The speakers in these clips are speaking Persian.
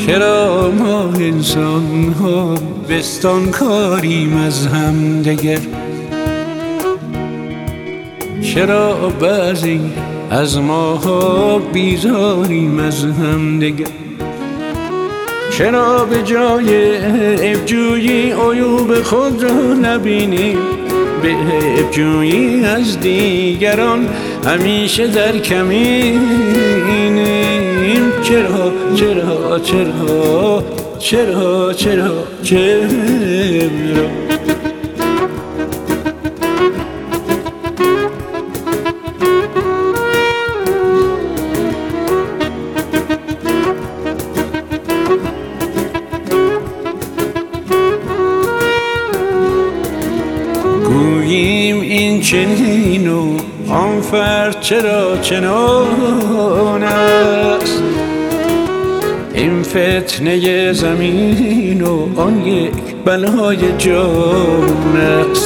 چرا ما انسان ها بستان کاریم از هم دگر؟ چرا بعضی از ماها بیزاریم از هم دگر؟ چرا به جای عیب‌جویی عیوب خود را نبینیم، به عیب‌جویی از دیگران همیشه در کمینیم؟ چرا چرا چرا چرا چرا چرا گوییم این چنین و آن فرد چرا چنان است، این فتنه زمین و آن یک بلای جان است.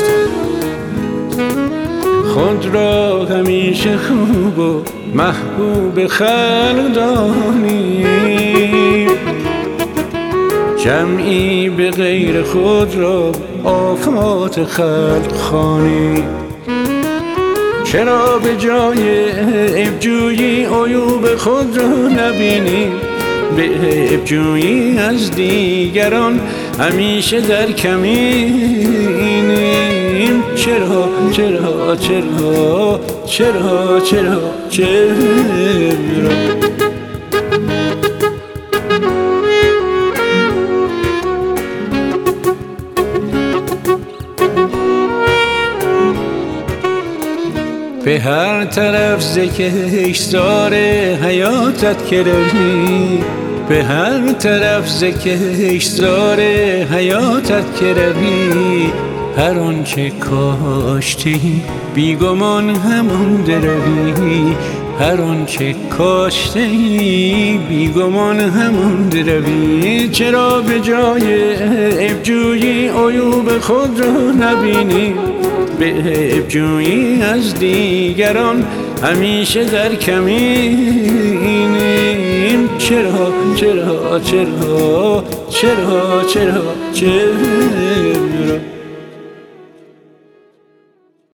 خود را همیشه خوب و محبوب خلق دانیم، جمعی به غیر خود را آفات خلق خوانیم. چرا به جای عیب‌جویی عیوب خود را نبینیم، به عیب‌جویی از دیگران همیشه در کمینیم؟ چرا چرا چرا چرا چرا چرا به هر طرف ز کشتزار حیاتت که روی، به هر طرف ز کشتزار حیاتت که روی، هر آنچه کاشتی بیگمان همان دروی، هر آنچه کاشتی بیگمان همان دروی. چرا به جای عیب‌جویی عیوب خود را نبینی، به عیب‌جویی از دیگران همیشه در کمینیم؟ چرا چرا چرا چرا چرا چرا